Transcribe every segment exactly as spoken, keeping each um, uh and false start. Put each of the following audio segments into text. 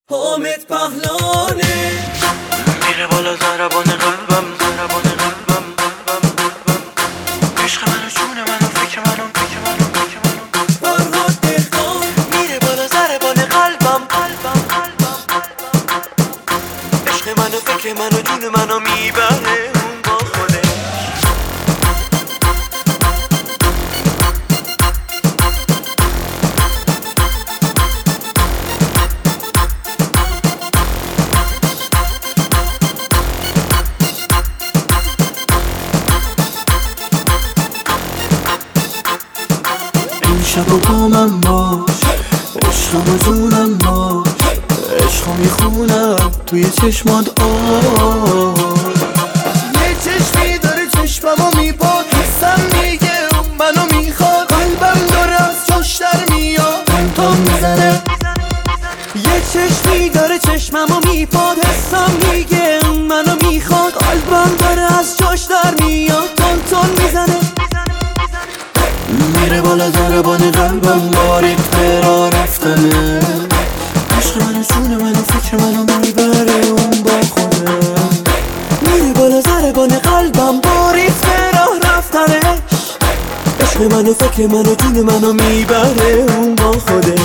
حامد پهلانه میره بالا ضربان قلبم ضربان قلبم قلبم قلبم عشق منو جون منو فکر منو فکر منو فکر منو فرهاد دهقان میره بالا ضربان قلبم قلبم قلبم قلبم عشق منو فکر منو جون منو میبره اون با خودش شب و با من باش، عشقم و جونم باش، عشقو میخونم توی چشمات آه. یه چشمی داره چشممو میپاد، حسم میگه اون منو میخواد، قلبم داره از جاش در میاد تن تان میزنه. یه چشمی داره چشممو میپاد، حسم میگه اون منو میخواد، قلبم داره از جاش در میاد تان تان میزنه. میره بالا ضربان قلبم باریک فرا رفتنه، عشق منو جون منو فکر منو میبره اون با خودم. میره بالا ضربان قلبم باریک فرا رفتنه، عشق منو فکر منو جون منو میبره اون با خودش.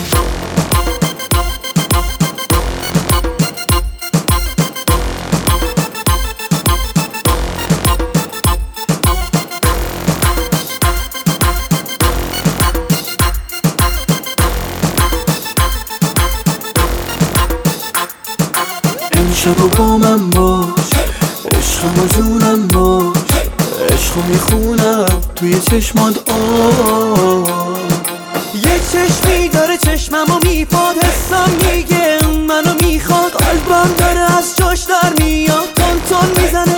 شب و با من باش، عشقم و جونم باش، عشقو میخونم توی چشمات آه. یه چشمی داره چشممو میپاد، حسم میگه اون منو میخواد، قلبم داره از جاش در میاد تان تان میزنه.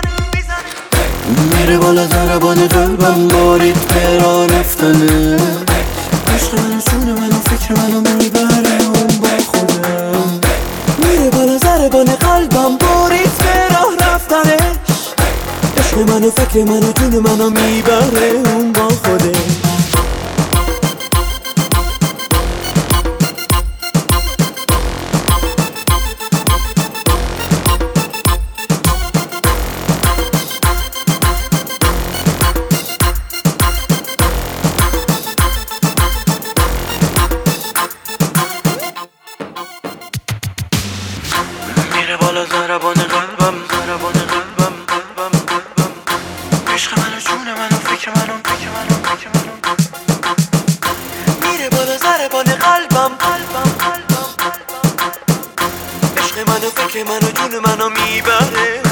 میره بالا ضربان قلبم باریک فرا رفتنه، عشق منو جون منو فکر منو میبره اون با خودم. میره بالا ضربان قلبم باریک فرا رفتنش، عشق منو فکر منو جون منو میبره اون با خودش. میره بالا ضربان قلبم ضربان قلبم قلبم قلبم عشق منو جون منو فکر منو فکر منو فکر منو میره بالا ضربان قلبم قلبم قلبم قلبم عشق منو فکر منو جون منو میبره